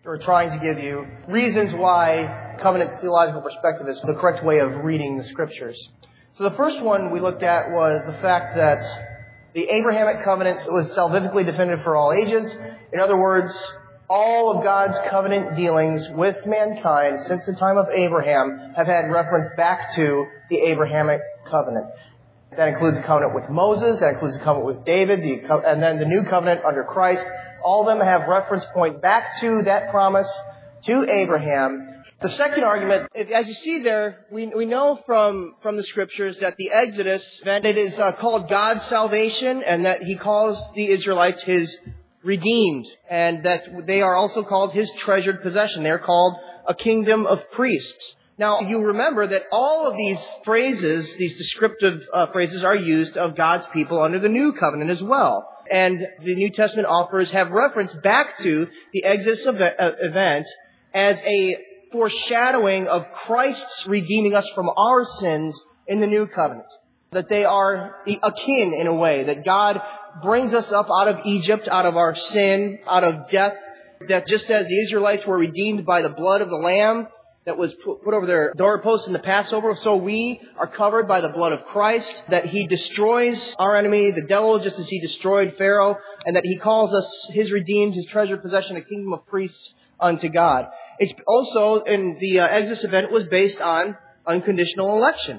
or trying to give you reasons why covenant theological perspective is the correct way of reading the Scriptures. So the first one we looked at was the fact that the Abrahamic covenant was salvifically defended for all ages. In other words, all of God's covenant dealings with mankind since the time of Abraham have had reference back to the Abrahamic covenant. That includes the covenant with Moses, that includes the covenant with David, and then the new covenant under Christ. All of them have reference point back to that promise to Abraham. The second argument, as you see there, we know from the Scriptures that the Exodus, that it is called God's salvation, and that He calls the Israelites His redeemed, and that they are also called His treasured possession. They're called a kingdom of priests. Now, you remember that all of these phrases, these descriptive phrases, are used of God's people under the New Covenant as well. And the New Testament authors have reference back to the Exodus event as a foreshadowing of Christ's redeeming us from our sins in the New Covenant. That they are akin in a way, that God brings us up out of Egypt, out of our sin, out of death, that just as the Israelites were redeemed by the blood of the Lamb that was put over their doorposts in the Passover, so we are covered by the blood of Christ, that He destroys our enemy, the devil, just as He destroyed Pharaoh, and that He calls us His redeemed, His treasured possession, a kingdom of priests unto God. It's also, in the Exodus event, was based on unconditional election.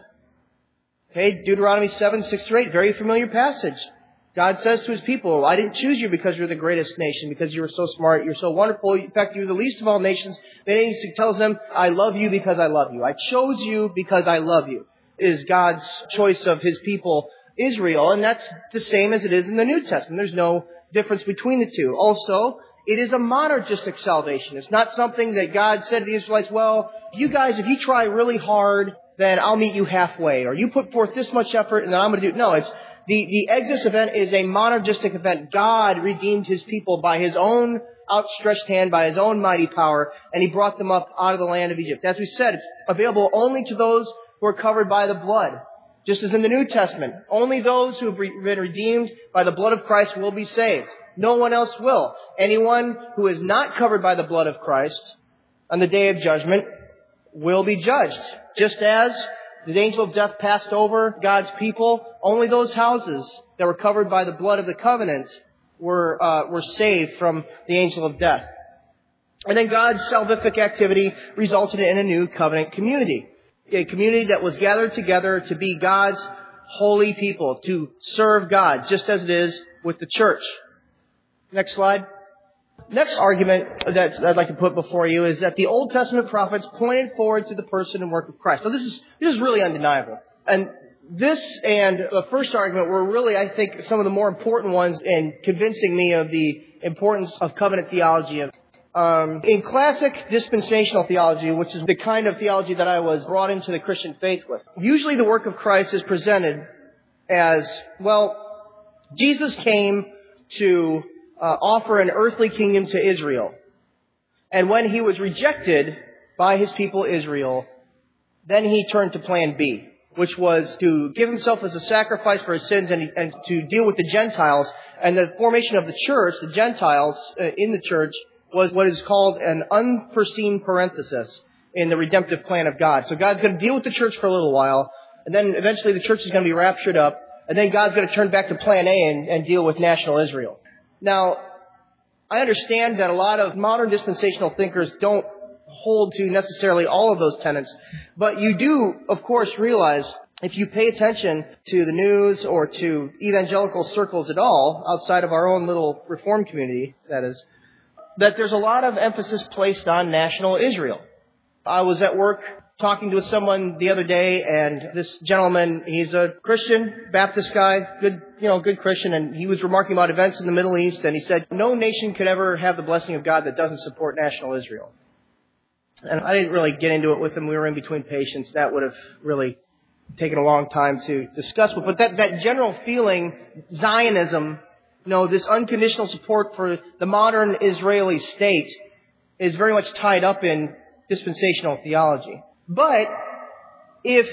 Okay, Deuteronomy 7:6-8, very familiar passage. God says to His people, I didn't choose you because you're the greatest nation, because you were so smart, you're so wonderful. In fact, you're the least of all nations. Then He tells them, I love you because I love you. I chose you because I love you, is God's choice of His people, Israel. And that's the same as it is in the New Testament. There's no difference between the two. Also, it is a monergistic salvation. It's not something that God said to the Israelites, well, you guys, if you try really hard, then I'll meet you halfway. Or you put forth this much effort and then I'm going to do it. No, it's the Exodus event is a monergistic event. God redeemed His people by His own outstretched hand, by His own mighty power, and He brought them up out of the land of Egypt. As we said, it's available only to those who are covered by the blood. Just as in the New Testament, only those who have been redeemed by the blood of Christ will be saved. No one else will. Anyone who is not covered by the blood of Christ on the day of judgment will be judged. Just as the angel of death passed over God's people, only those houses that were covered by the blood of the covenant were saved from the angel of death. And then God's salvific activity resulted in a new covenant community. A community that was gathered together to be God's holy people, to serve God, just as it is with the church. Next slide. Next argument that I'd like to put before you is that the Old Testament prophets pointed forward to the person and work of Christ. So this is really undeniable. And this and the first argument were really, I think, some of the more important ones in convincing me of the importance of covenant theology. In classic dispensational theology, which is the kind of theology that I was brought into the Christian faith with, usually the work of Christ is presented as, well, Jesus came to offer an earthly kingdom to Israel. And when He was rejected by His people Israel, then He turned to plan B, which was to give Himself as a sacrifice for His sins and to deal with the Gentiles. And the formation of the church, the Gentiles in the church, was what is called an unforeseen parenthesis in the redemptive plan of God. So God's going to deal with the church for a little while, and then eventually the church is going to be raptured up, and then God's going to turn back to plan A and deal with national Israel. Now, I understand that a lot of modern dispensational thinkers don't hold to necessarily all of those tenets, but you do, of course, realize if you pay attention to the news or to evangelical circles at all, outside of our own little Reformed community, that is, that there's a lot of emphasis placed on national Israel. I was at work talking to someone the other day, and this gentleman, he's a Christian, Baptist guy, good Christian, and he was remarking about events in the Middle East, and he said, no nation could ever have the blessing of God that doesn't support national Israel. And I didn't really get into it with him. We were in between patients. That would have really taken a long time to discuss. But that general feeling, Zionism, this unconditional support for the modern Israeli state is very much tied up in dispensational theology. But if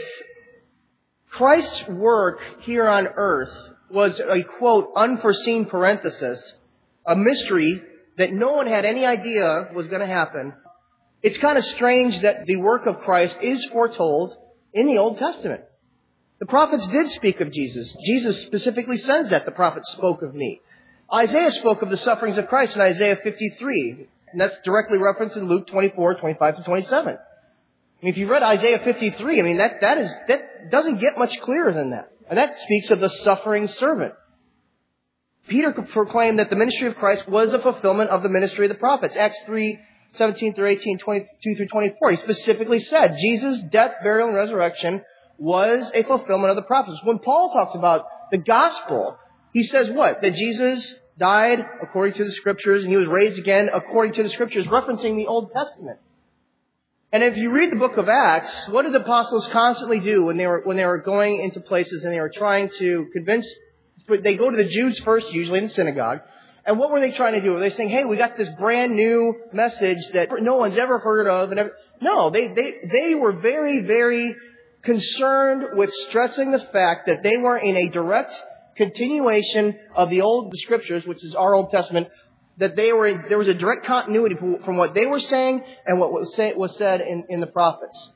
Christ's work here on earth was a, quote, unforeseen parenthesis, a mystery that no one had any idea was going to happen, it's kind of strange that the work of Christ is foretold in the Old Testament. The prophets did speak of Jesus. Jesus specifically says that the prophets spoke of me. Isaiah spoke of the sufferings of Christ in Isaiah 53. And that's directly referenced in Luke 24, 25 to 27. If you read Isaiah 53, that doesn't get much clearer than that. And that speaks of the suffering servant. Peter proclaimed that the ministry of Christ was a fulfillment of the ministry of the prophets. Acts 3, 17 through 18, 22 through 24. He specifically said Jesus' death, burial, and resurrection was a fulfillment of the prophets. When Paul talks about the gospel, he says what? That Jesus died according to the Scriptures and He was raised again according to the Scriptures, referencing the Old Testament. And if you read the book of Acts, what did the apostles constantly do when they were going into places and they were trying to convince? They go to the Jews first, usually in the synagogue. And what were they trying to do? Were they saying, "Hey, we got this brand new message that no one's ever heard of"? No, they were very, very concerned with stressing the fact that they were in a direct continuation of the Old Scriptures, which is our Old Testament. That there was a direct continuity from what they were saying and what was said in the prophets.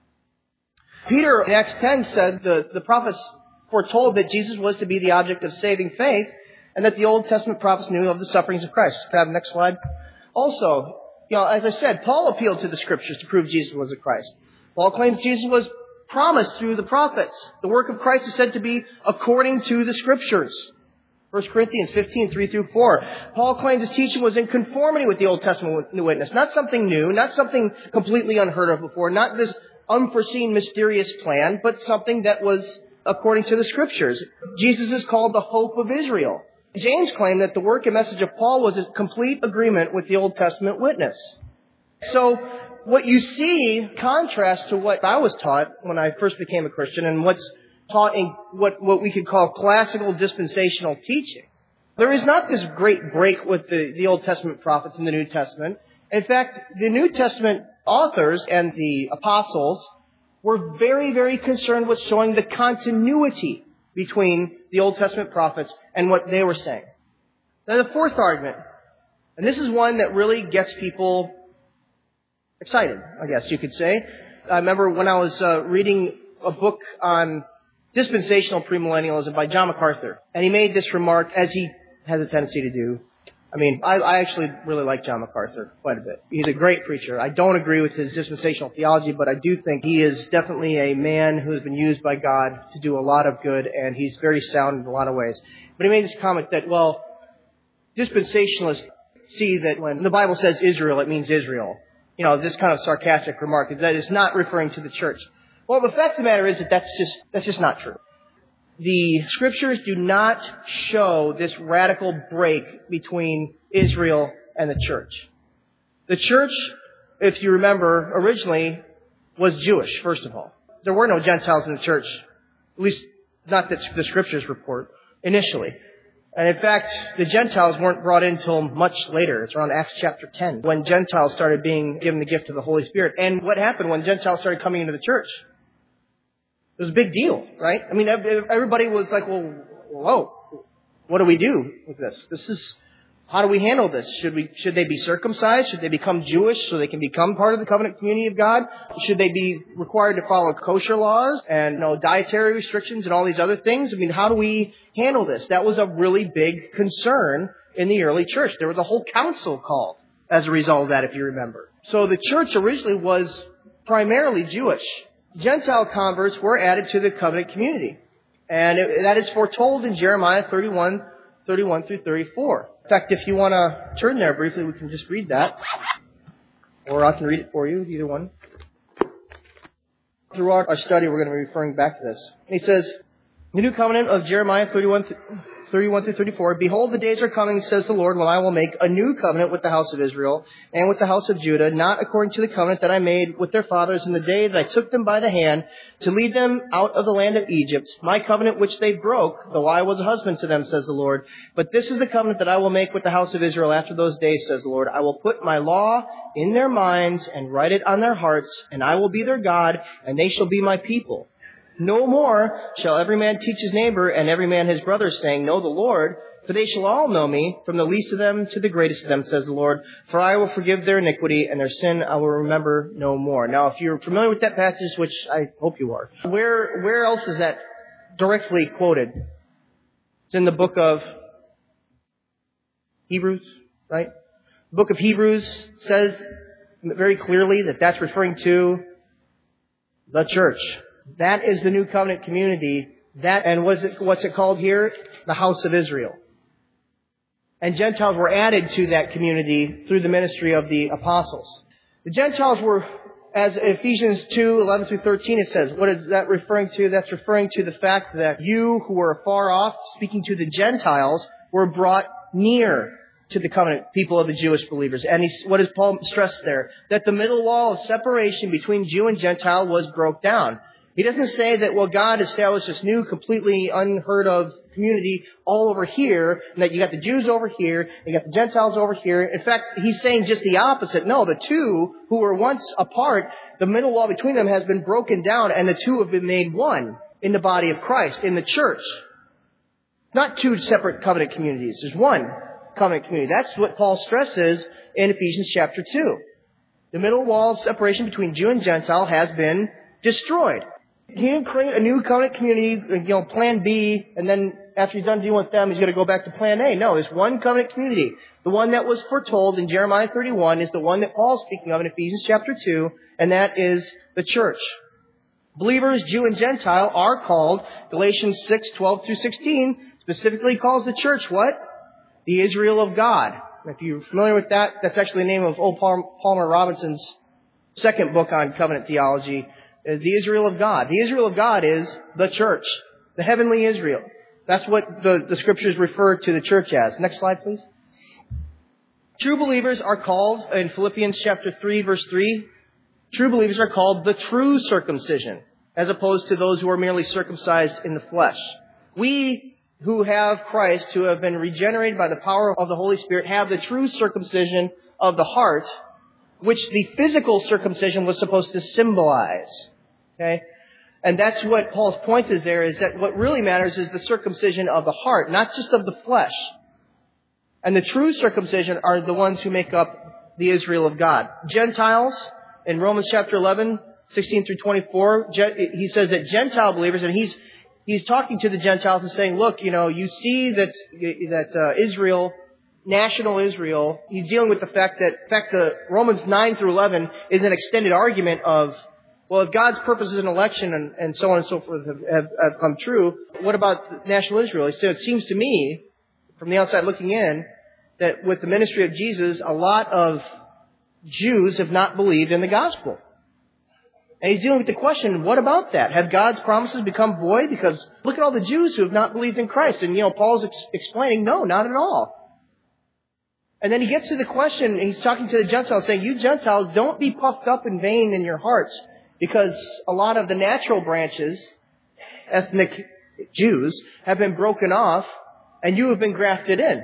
Peter in Acts 10 said the prophets foretold that Jesus was to be the object of saving faith and that the Old Testament prophets knew of the sufferings of Christ. Can I have the next slide? Also, as I said, Paul appealed to the Scriptures to prove Jesus was the Christ. Paul claims Jesus was promised through the prophets. The work of Christ is said to be according to the Scriptures. 1 Corinthians 15, 3 through 4. Paul claimed his teaching was in conformity with the Old Testament witness. Not something new, not something completely unheard of before, not this unforeseen mysterious plan, but something that was according to the Scriptures. Jesus is called the hope of Israel. James claimed that the work and message of Paul was in complete agreement with the Old Testament witness. So, what you see contrasts to what I was taught when I first became a Christian and what's taught in what we could call classical dispensational teaching. There is not this great break with the Old Testament prophets and the New Testament. In fact, the New Testament authors and the apostles were very, very concerned with showing the continuity between the Old Testament prophets and what they were saying. Now, the fourth argument, and this is one that really gets people excited, I guess you could say. I remember when I was reading a book on dispensational premillennialism by John MacArthur. And he made this remark, as he has a tendency to do. I actually really like John MacArthur quite a bit. He's a great preacher. I don't agree with his dispensational theology, but I do think he is definitely a man who has been used by God to do a lot of good, and he's very sound in a lot of ways. But he made this comment that, dispensationalists see that when the Bible says Israel, it means Israel. This kind of sarcastic remark is that it's not referring to the church. Well, the fact of the matter is that that's just not true. The Scriptures do not show this radical break between Israel and the church. The church, if you remember, originally was Jewish, first of all. There were no Gentiles in the church, at least not that the Scriptures report, initially. And in fact, the Gentiles weren't brought in until much later. It's around Acts chapter 10, when Gentiles started being given the gift of the Holy Spirit. And what happened when Gentiles started coming into the church? It was a big deal, right? Everybody was like, well, whoa, what do we do with this? How do we handle this? Should they be circumcised? Should they become Jewish so they can become part of the covenant community of God? Should they be required to follow kosher laws and dietary restrictions and all these other things? How do we handle this? That was a really big concern in the early church. There was a whole council called as a result of that, if you remember. So the church originally was primarily Jewish. Gentile converts were added to the covenant community. And that is foretold in Jeremiah 31 through 34. In fact, if you want to turn there briefly, we can just read that. Or I can read it for you, either one. Throughout our study, we're going to be referring back to this. He says, the new covenant of Jeremiah 31 through 34, behold, the days are coming, says the Lord, when I will make a new covenant with the house of Israel and with the house of Judah, not according to the covenant that I made with their fathers in the day that I took them by the hand to lead them out of the land of Egypt, my covenant which they broke, though I was a husband to them, says the Lord. But this is the covenant that I will make with the house of Israel after those days, says the Lord. I will put my law in their minds and write it on their hearts, and I will be their God, and they shall be my people. No more shall every man teach his neighbor and every man his brother, saying, know the Lord, For they shall all know me, from the least of them to the greatest of them, says the Lord. For I will forgive their iniquity, and their sin I will remember no more. Now, if you're familiar with that passage, which I hope you are, where else is that directly quoted? It's in the book of Hebrews, right? The book of Hebrews says very clearly that that's referring to the church. That is the new covenant community. And what's it called here? The house of Israel. And Gentiles were added to that community through the ministry of the apostles. The Gentiles were, as Ephesians 2:11 through 13 it says, what is that referring to? That's referring to the fact that you who were far off, speaking to the Gentiles, were brought near to the covenant people of the Jewish believers. And what does Paul stress there? That the middle wall of separation between Jew and Gentile was broke down. He doesn't say that, well, God established this new, completely unheard of community all over here, and that you got the Jews over here, and you got the Gentiles over here. In fact, he's saying just the opposite. No, the two who were once apart, the middle wall between them has been broken down, and the two have been made one in the body of Christ, in the church. Not two separate covenant communities. There's one covenant community. That's what Paul stresses in Ephesians chapter 2. The middle wall of separation between Jew and Gentile has been destroyed. He didn't create a new covenant community, plan B, and then after he's done dealing with them, he's going to go back to plan A. No, there's one covenant community. The one that was foretold in Jeremiah 31 is the one that Paul's speaking of in Ephesians chapter 2, and that is the church. Believers, Jew and Gentile, are called, Galatians 6:12 through 16, specifically calls the church what? The Israel of God. If you're familiar with that, that's actually the name of old Palmer Robinson's second book on covenant theology. The Israel of God. The Israel of God is the church. The heavenly Israel. That's what the scriptures refer to the church as. Next slide, please. True believers are called, in Philippians chapter 3, verse 3, true believers are called the true circumcision, as opposed to those who are merely circumcised in the flesh. We who have Christ, who have been regenerated by the power of the Holy Spirit, have the true circumcision of the heart, which the physical circumcision was supposed to symbolize. Okay? And that's what Paul's point is there, is that what really matters is the circumcision of the heart, not just of the flesh. And the true circumcision are the ones who make up the Israel of God. Gentiles, in Romans chapter 11, 16 through 24, he says that Gentile believers, and he's talking to the Gentiles and saying, look, you see that Israel, national Israel, he's dealing with the fact that Romans 9 through 11 is an extended argument of, well, if God's purposes in election and so on and so forth have come true, what about national Israel? He said, it seems to me, from the outside looking in, that with the ministry of Jesus, a lot of Jews have not believed in the gospel. And he's dealing with the question, what about that? Have God's promises become void? Because look at all the Jews who have not believed in Christ. And, Paul's explaining, no, not at all. And then he gets to the question, he's talking to the Gentiles, saying, you Gentiles, don't be puffed up and vain in your hearts, because a lot of the natural branches, ethnic Jews, have been broken off, and you have been grafted in.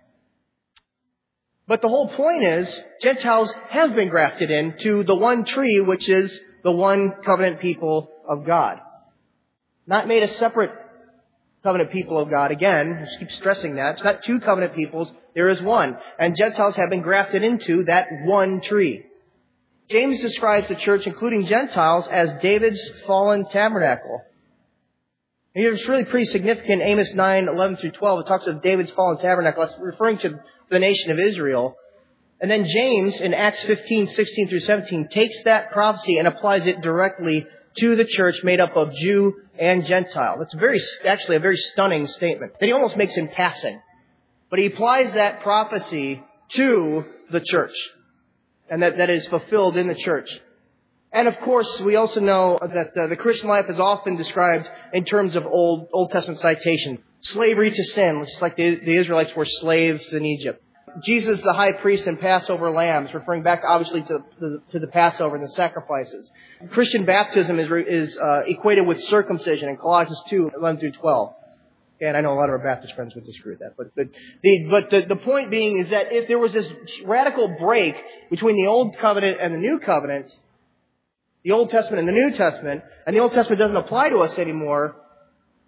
But the whole point is, Gentiles have been grafted into the one tree, which is the one covenant people of God. Not made a separate covenant people of God. Again, I keep stressing that. It's not two covenant peoples. There is one. And Gentiles have been grafted into that one tree. James describes the church, including Gentiles, as David's fallen tabernacle. And it's really pretty significant. Amos 9:11 through 12, it talks of David's fallen tabernacle. That's referring to the nation of Israel. And then James, in Acts 15:16 through 17, takes that prophecy and applies it directly to the church made up of Jew and Gentile. That's actually a very stunning statement that he almost makes in passing. But he applies that prophecy to the church. And that is fulfilled in the church. And of course, we also know that the Christian life is often described in terms of Old Testament citation. Slavery to sin, just like the Israelites were slaves in Egypt. Jesus, the high priest and Passover lambs, referring back obviously to the Passover and the sacrifices. Christian baptism is equated with circumcision in Colossians 2:11 through 12. And I know a lot of our Baptist friends would disagree with that. But the point being is that if there was this radical break between the Old Covenant and the New Covenant, the Old Testament and the New Testament, and the Old Testament doesn't apply to us anymore,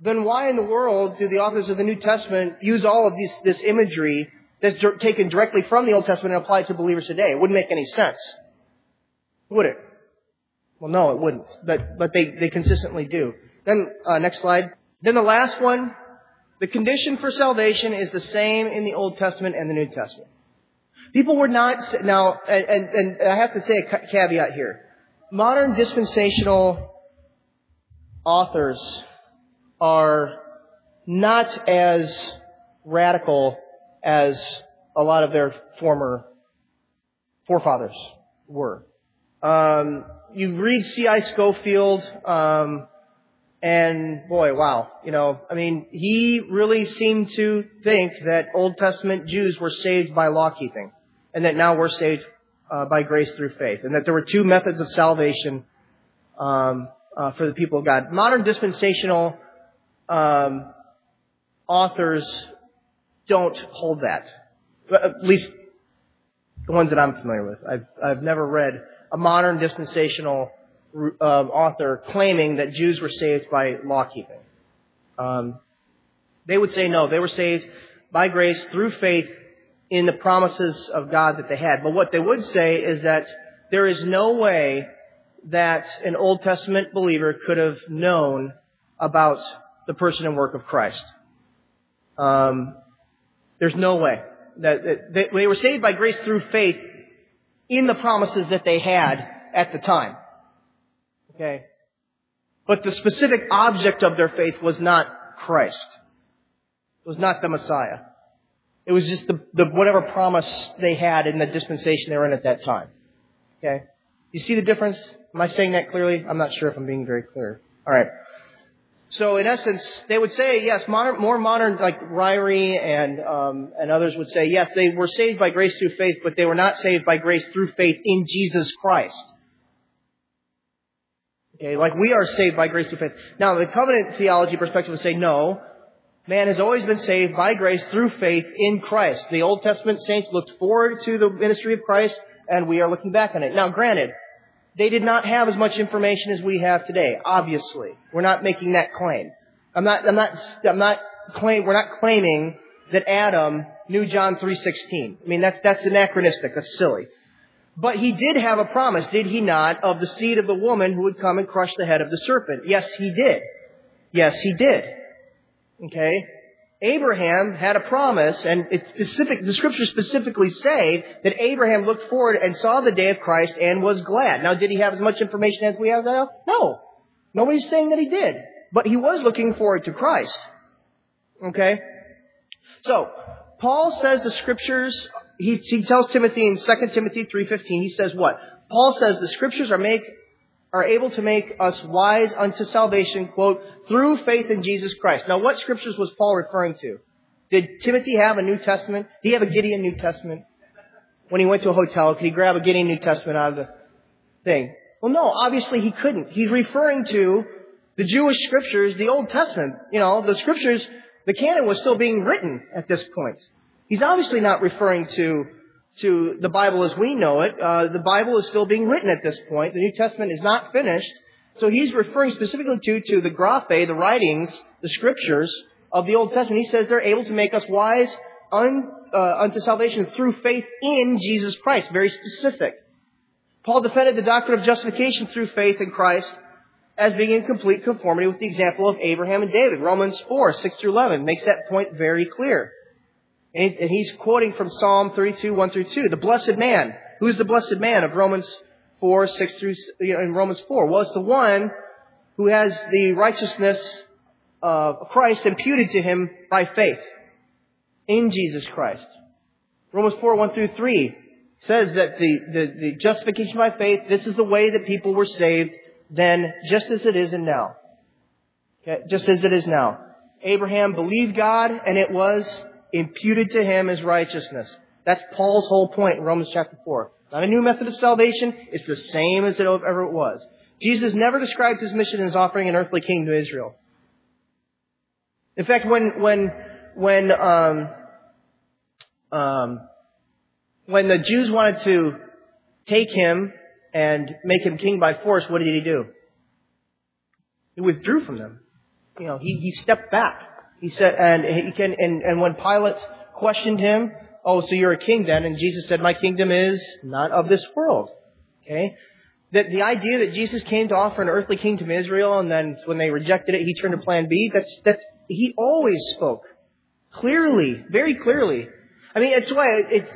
then why in the world do the authors of the New Testament use all of this imagery that's taken directly from the Old Testament and apply it to believers today? It wouldn't make any sense, would it? Well, no, it wouldn't. But they consistently do. Then, next slide. Then the last one, the condition for salvation is the same in the Old Testament and the New Testament. People were not, now, and I have to say a caveat here. Modern dispensational authors are not as radical as a lot of their former forefathers were. You read C.I. Scofield, and boy, wow, he really seemed to think that Old Testament Jews were saved by law keeping, and that now we're saved by grace through faith, and that there were two methods of salvation for the people of God. Modern dispensational authors don't hold that, at least the ones that I'm familiar with. I've never read a modern dispensational author claiming that Jews were saved by law keeping. They would say no, they were saved by grace through faith in the promises of God that they had. But what they would say is that there is no way that an Old Testament believer could have known about the person and work of Christ. There's no way. That they were saved by grace through faith in the promises that they had at the time. Okay? But the specific object of their faith was not Christ. It was not the Messiah. It was just the whatever promise they had in the dispensation they were in at that time. Okay? You see the difference? Am I saying that clearly? I'm not sure if I'm being very clear. All right. So in essence, they would say, yes, more modern, like Ryrie and others would say, yes, they were saved by grace through faith, but they were not saved by grace through faith in Jesus Christ. Okay, like we are saved by grace through faith. Now, the covenant theology perspective would say, no, man has always been saved by grace through faith in Christ. The Old Testament saints looked forward to the ministry of Christ, and we are looking back on it. Now, granted, they did not have as much information as we have today, obviously. We're not making that claim. We're not claiming that Adam knew John 3:16. I mean, that's anachronistic. That's silly. But he did have a promise, did he not, of the seed of the woman who would come and crush the head of the serpent. Yes, he did. Yes, he did. Okay? Abraham had a promise, and the scriptures specifically say that Abraham looked forward and saw the day of Christ and was glad. Now, did he have as much information as we have now? No. Nobody's saying that he did. But he was looking forward to Christ. Okay? So, Paul says the scriptures, he tells Timothy in 2 Timothy 3:15, he says what? Paul says the scriptures are able to make us wise unto salvation, quote, through faith in Jesus Christ. Now, what scriptures was Paul referring to? Did Timothy have a New Testament? Did he have a Gideon New Testament? When he went to a hotel, could he grab a Gideon New Testament out of the thing? Well, no, obviously he couldn't. He's referring to the Jewish scriptures, the Old Testament. The scriptures, the canon was still being written at this point. He's obviously not referring to the Bible as we know it. The Bible is still being written at this point. The New Testament is not finished. So he's referring specifically to the graphe, the writings, the scriptures of the Old Testament. He says they're able to make us wise unto salvation through faith in Jesus Christ. Very specific. Paul defended the doctrine of justification through faith in Christ as being in complete conformity with the example of Abraham and David. Romans 4:6-11 makes that point very clear. And he's quoting from Psalm 32, 1-2. The blessed man. Who's the blessed man of Romans 4, 6 through, in Romans 4? Well, it's the one who has the righteousness of Christ imputed to him by faith in Jesus Christ. Romans 4, 1-3 says that the justification by faith, this is the way that people were saved then, just as it is and now. Okay, just as it is now. Abraham believed God, and it was imputed to him as righteousness. That's Paul's whole point in Romans chapter 4. Not a new method of salvation. It's the same as it ever was. Jesus never described his mission as offering an earthly kingdom to Israel. In fact, when the Jews wanted to take him and make him king by force, what did he do? He withdrew from them. he stepped back. He said, and when Pilate questioned him, "Oh, so you're a king then?" And Jesus said, "My kingdom is not of this world." Okay? That the idea that Jesus came to offer an earthly kingdom to Israel, and then when they rejected it, he turned to plan B, he always spoke clearly, very clearly. I mean, it's why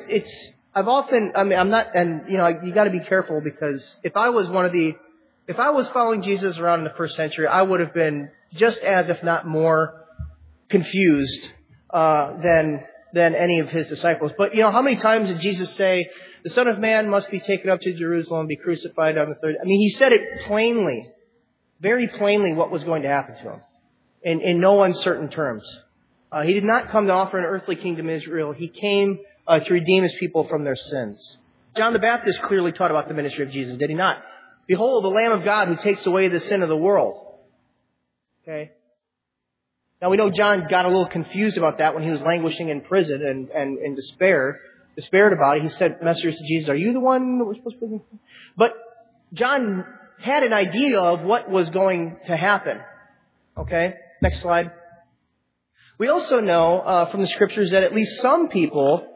I'm not, and you gotta be careful, because if I was following Jesus around in the first century, I would have been just as, if not more, confused, than any of his disciples. But how many times did Jesus say, "The Son of Man must be taken up to Jerusalem and be crucified on the third"? I mean, he said it plainly, very plainly, what was going to happen to him, in no uncertain terms. He did not come to offer an earthly kingdom to Israel. He came to redeem his people from their sins. John the Baptist clearly taught about the ministry of Jesus, did he not? "Behold, the Lamb of God who takes away the sin of the world." Okay? Now we know John got a little confused about that when he was languishing in prison and in despaired about it. He sent messengers to Jesus, "Are you the one that we're supposed to be?" But John had an idea of what was going to happen. Okay? Next slide. We also know from the Scriptures that at least some people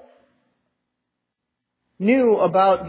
knew about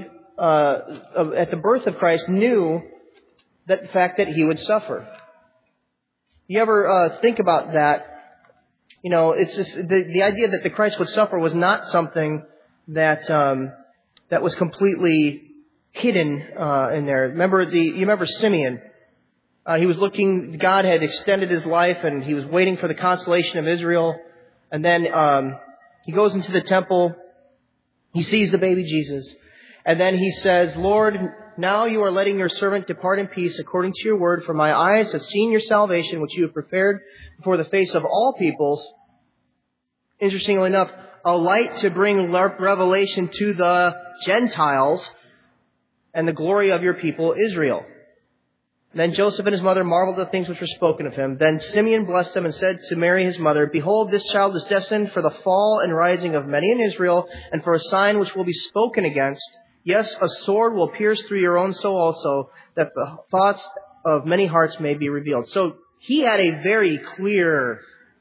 at the birth of Christ, knew that the fact that he would suffer. You ever think about that? It's just the idea that the Christ would suffer was not something that was completely hidden in there. You remember Simeon? He was looking. God had extended his life, and he was waiting for the consolation of Israel. And then he goes into the temple. He sees the baby Jesus, and then he says, "Lord, now you are letting your servant depart in peace according to your word, for my eyes have seen your salvation, which you have prepared before the face of all peoples." Interestingly enough, a light to bring revelation to the Gentiles and the glory of your people Israel. Then Joseph and his mother marveled at the things which were spoken of him. Then Simeon blessed them and said to Mary his mother, "Behold, this child is destined for the fall and rising of many in Israel, and for a sign which will be spoken against. Yes, a sword will pierce through your own soul also, that the thoughts of many hearts may be revealed." So he had a very clear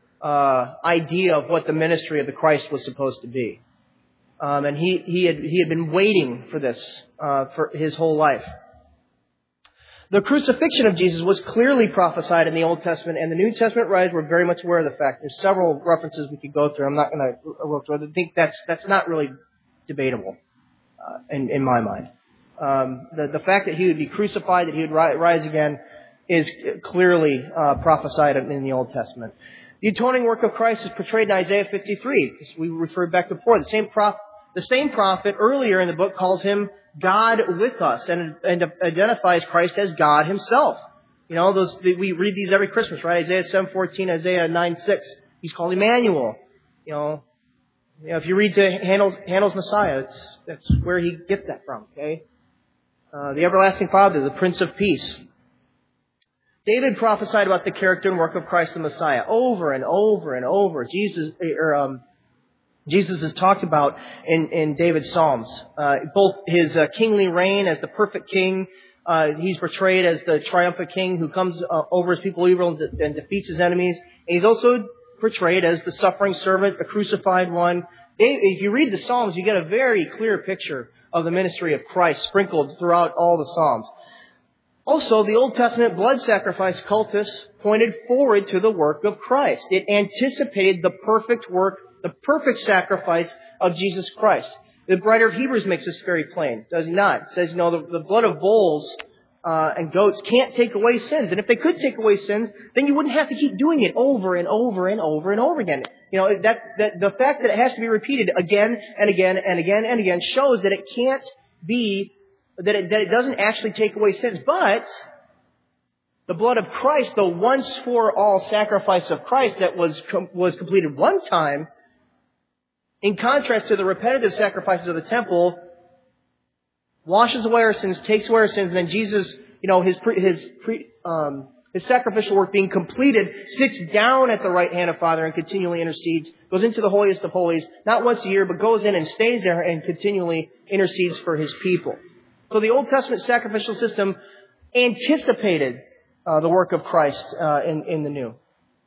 idea of what the ministry of the Christ was supposed to be. And he had been waiting for this for his whole life. The crucifixion of Jesus was clearly prophesied in the Old Testament, and the New Testament writers were very much aware of the fact. There's several references we could go through. I'm not going to go through it. I think that's not really debatable in my mind. The fact that he would be crucified, that he would rise again, is clearly prophesied in the Old Testament. The atoning work of Christ is portrayed in Isaiah 53, because we referred back to before. The same prophet earlier in the book calls him God with us, and identifies Christ as God himself. We read these every Christmas, right? Isaiah 7:14, Isaiah 9:6. He's called Emmanuel. If you read to Handel's Messiah, that's where he gets that from. Okay, the everlasting Father, the Prince of Peace. David prophesied about the character and work of Christ the Messiah over and over and over. Jesus is talked about in David's Psalms. Both his kingly reign as the perfect king. He's portrayed as the triumphant king who comes over his people evil and defeats his enemies. And he's also portrayed as the suffering servant, the crucified one. If you read the Psalms, you get a very clear picture of the ministry of Christ sprinkled throughout all the Psalms. Also, the Old Testament blood sacrifice cultus pointed forward to the work of Christ. It anticipated the perfect work, the perfect sacrifice of Jesus Christ. The writer of Hebrews makes this very plain, does he not? It says, the blood of bulls and goats can't take away sins. And if they could take away sins, then you wouldn't have to keep doing it over and over and over and over again. The fact that it has to be repeated again and again and again and again shows that it can't be, that it doesn't actually take away sins. But the blood of Christ, the once for all sacrifice of Christ that was completed one time, in contrast to the repetitive sacrifices of the temple, washes away our sins, takes away our sins, and then Jesus, his sacrificial work being completed, sits down at the right hand of Father and continually intercedes, goes into the holiest of holies, not once a year, but goes in and stays there and continually intercedes for his people. So the Old Testament sacrificial system anticipated the work of Christ in the New.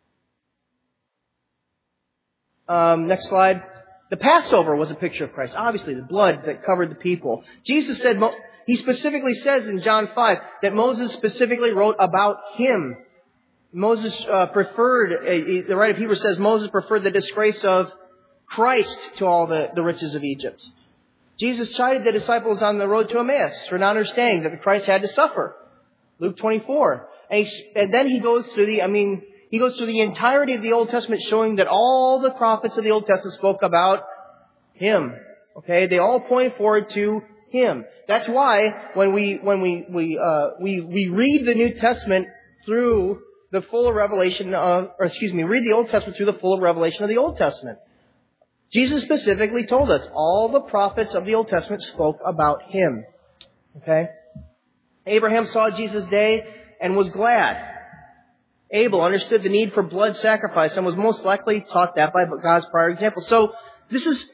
Next slide. The Passover was a picture of Christ. Obviously, the blood that covered the people. Jesus said, he specifically says in John 5 that Moses specifically wrote about him. Moses preferred, the writer of Hebrews says Moses preferred the disgrace of Christ to all the riches of Egypt. Jesus chided the disciples on the road to Emmaus for not understanding that the Christ had to suffer. Luke 24. And then he goes through the entirety of the Old Testament, showing that all the prophets of the Old Testament spoke about him. Okay, they all point forward to him. That's why when we read the New Testament through the full revelation read the Old Testament through the full revelation of the Old Testament. Jesus specifically told us all the prophets of the Old Testament spoke about him. Okay? Abraham saw Jesus' day and was glad. Abel understood the need for blood sacrifice and was most likely taught that by God's prior example. So this is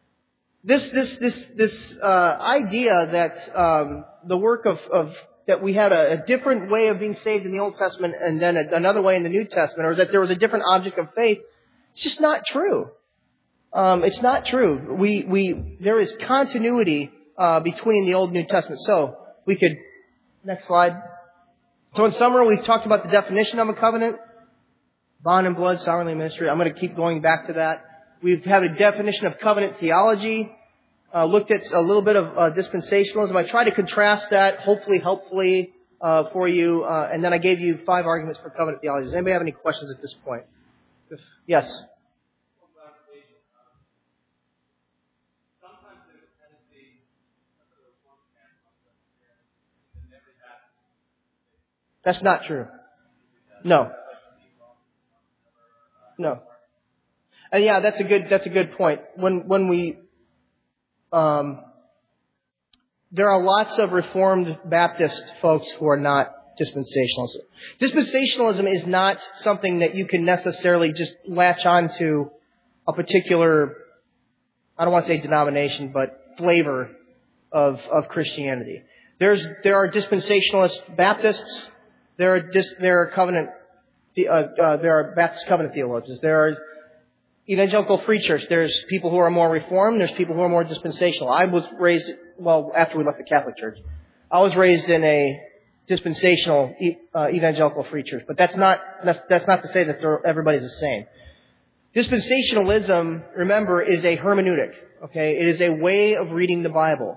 this idea that the work of that we had a different way of being saved in the Old Testament and then another way in the New Testament, or that there was a different object of faith. It's just not true. It's not true. There is continuity between the Old and New Testament. So we could next slide. So in summary, we've talked about the definition of a covenant, bond and blood, sovereignly ministry. I'm going to keep going back to that. We've had a definition of covenant theology. Looked at a little bit of dispensationalism. I tried to contrast that, hopefully, helpfully for you. And then I gave you 5 arguments for covenant theology. Does anybody have any questions at this point? Yes. That's not true. No. And yeah, that's a good point. When we there are lots of Reformed Baptist folks who are not dispensationalists. Dispensationalism is not something that you can necessarily just latch on to a particular, I don't want to say denomination, but flavor of Christianity. There are dispensationalist Baptists. There are Baptist covenant theologians. There are evangelical free church. There's people who are more Reformed. There's people who are more dispensational. I was raised, after we left the Catholic Church, I was raised in a dispensational evangelical free church. But that's not to say that everybody's the same. Dispensationalism, remember, is a hermeneutic. Okay, it is a way of reading the Bible.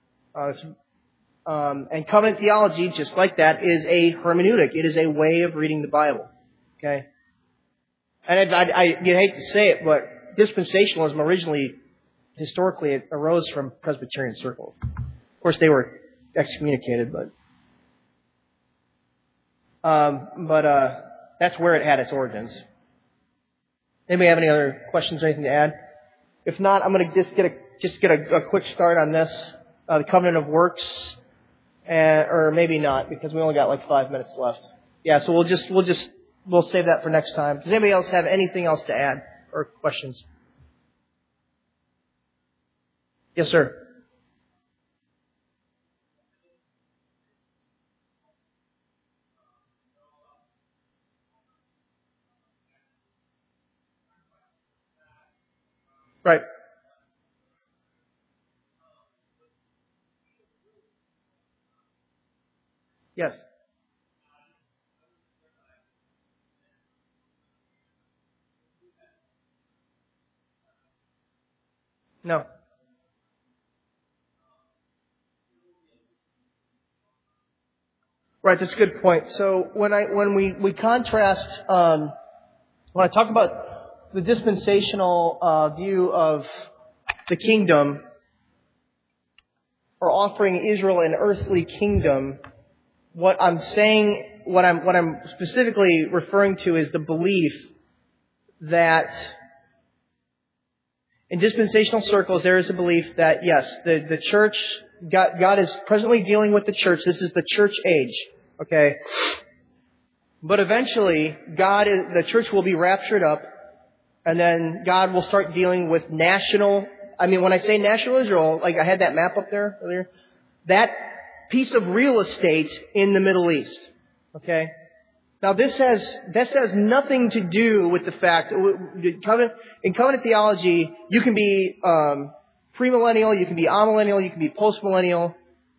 And covenant theology, just like that, is a hermeneutic. It is a way of reading the Bible. Okay? And you hate to say it, but dispensationalism originally, historically, it arose from Presbyterian circles. Of course, they were excommunicated, but that's where it had its origins. Anybody have any other questions or anything to add? If not, I'm going to just get a quick start on this, the covenant of works. Or maybe not, because we only got like 5 minutes left. Yeah, so we'll save that for next time. Does anybody else have anything else to add or questions? Yes, sir. Right. Yes. No. Right, that's a good point. So when we contrast, when I talk about the dispensational view of the kingdom, or offering Israel an earthly kingdom, what I'm specifically referring to is the belief that in dispensational circles there is a belief that yes, the church, God is presently dealing with the church. This is the church age, okay? But eventually, the church will be raptured up, and then God will start dealing with when I say national Israel, like I had that map up there earlier, that piece of real estate in the Middle East, okay? Now this has nothing to do with the fact that in covenant theology, you can be premillennial, you can be amillennial, you can be postmillennial.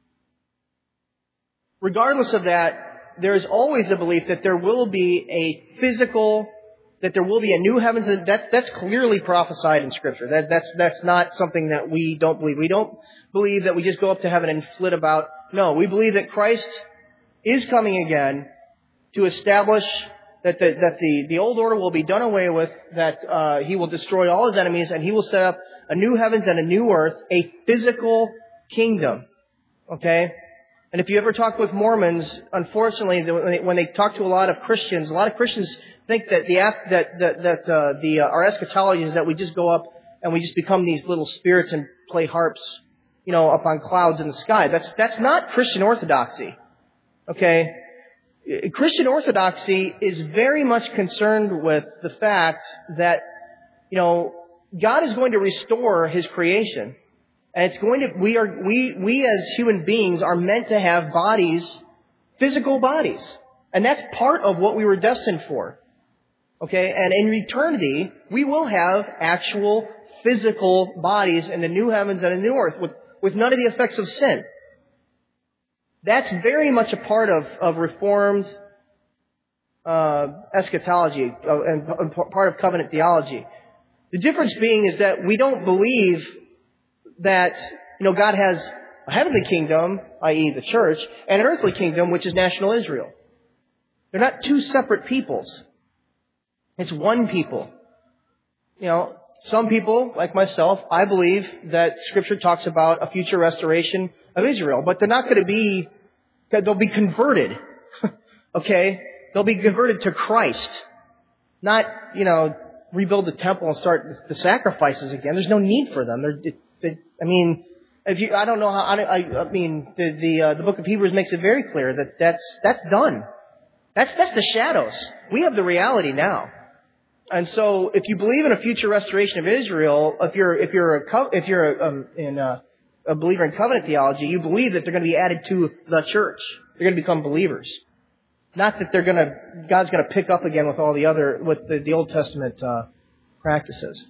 Regardless of that, there is always the belief that there will be that there will be a new heavens. And that's clearly prophesied in Scripture. That's not something that we don't believe. We don't believe that we just go up to heaven and flit about. No, we believe that Christ is coming again to establish that the old order will be done away with, that He will destroy all His enemies, and He will set up a new heavens and a new earth, a physical kingdom. Okay? And if you ever talk with Mormons, unfortunately, when they talk to a lot of Christians think that our eschatology is that we just go up and we just become these little spirits and play harps, up on clouds in the sky. That's not Christian orthodoxy. Okay? Christian orthodoxy is very much concerned with the fact that, God is going to restore His creation. And we as human beings are meant to have bodies, physical bodies. And that's part of what we were destined for. Okay? And in eternity, we will have actual physical bodies in the new heavens and a new earth with none of the effects of sin. That's very much a part of Reformed eschatology and part of covenant theology. The difference being is that we don't believe that, God has a heavenly kingdom, i.e. the church, and an earthly kingdom, which is national Israel. They're not two separate peoples. It's one people. Some people, like myself, I believe that Scripture talks about a future restoration of Israel, but they're not going to be, they'll be converted. Okay? They'll be converted to Christ. Not, rebuild the temple and start the sacrifices again. There's no need for them. The book of Hebrews makes it very clear that that's done. That's the shadows. We have the reality now. And so, if you believe in a future restoration of Israel, if you're a believer in covenant theology, you believe that they're going to be added to the church. They're going to become believers. Not that God's going to pick up again with all the Old Testament practices.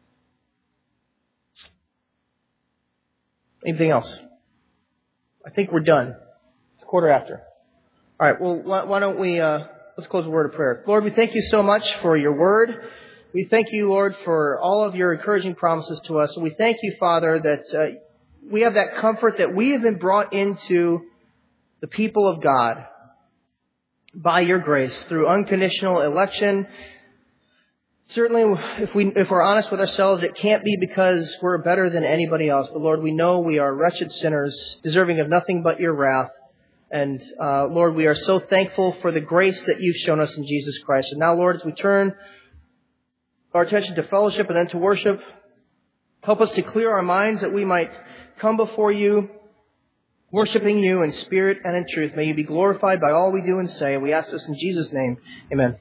Anything else? I think we're done. It's 1:15. All right. Well, why don't we let's close with a word of prayer. Lord, we thank You so much for Your word. We thank You, Lord, for all of Your encouraging promises to us. And we thank You, Father, that we have that comfort that we have been brought into the people of God by Your grace through unconditional election. Certainly, if we're honest with ourselves, it can't be because we're better than anybody else. But Lord, we know we are wretched sinners, deserving of nothing but Your wrath. And Lord, we are so thankful for the grace that You've shown us in Jesus Christ. And now, Lord, as we turn our attention to fellowship and then to worship, help us to clear our minds that we might come before You, worshiping You in spirit and in truth. May You be glorified by all we do and say. And we ask this in Jesus' name. Amen.